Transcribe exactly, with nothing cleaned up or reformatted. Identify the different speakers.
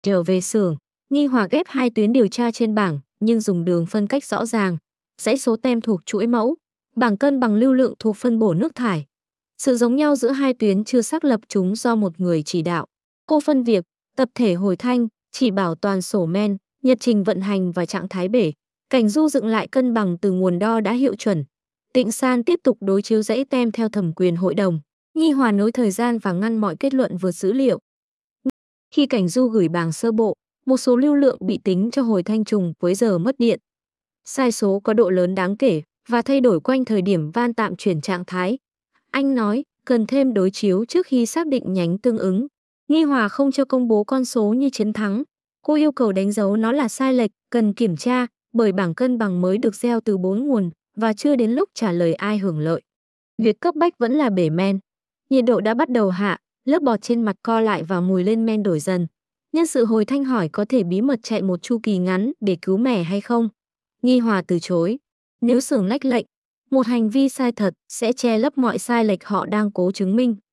Speaker 1: Trở về xưởng, Nghi Hòa ghép hai tuyến điều tra trên bảng nhưng dùng đường phân cách rõ ràng. Dãy số tem thuộc chuỗi mẫu, bảng cân bằng lưu lượng thuộc phân bổ nước thải. Sự giống nhau giữa hai tuyến chưa xác lập chúng do một người chỉ đạo. Cô phân việc, tập thể hồi thanh, chỉ bảo toàn sổ men, nhật trình vận hành và trạng thái bể. Cảnh Du dựng lại cân bằng từ nguồn đo đã hiệu chuẩn. Tịnh San tiếp tục đối chiếu dãy tem theo thẩm quyền hội đồng. Nghi Hòa nối thời gian và ngăn mọi kết luận vượt dữ liệu. Khi Cảnh Du gửi bảng sơ bộ, một số lưu lượng bị tính cho hồi thanh trùng với giờ mất điện. Sai số có độ lớn đáng kể và thay đổi quanh thời điểm van tạm chuyển trạng thái. Anh nói, cần thêm đối chiếu trước khi xác định nhánh tương ứng. Nghi Hòa không cho công bố con số như chiến thắng. Cô yêu cầu đánh dấu nó là sai lệch, cần kiểm tra, bởi bảng cân bằng mới được gieo từ bốn nguồn và chưa đến lúc trả lời ai hưởng lợi. Việc cấp bách vẫn là bể men. Nhiệt độ đã bắt đầu hạ, lớp bọt trên mặt co lại và mùi lên men đổi dần. Nhân sự hồi thanh hỏi có thể bí mật chạy một chu kỳ ngắn để cứu mẻ hay không. Nghi Hòa từ chối. Nếu xưởng lách lệnh, một hành vi sai thật sẽ che lấp mọi sai lệch họ đang cố chứng minh.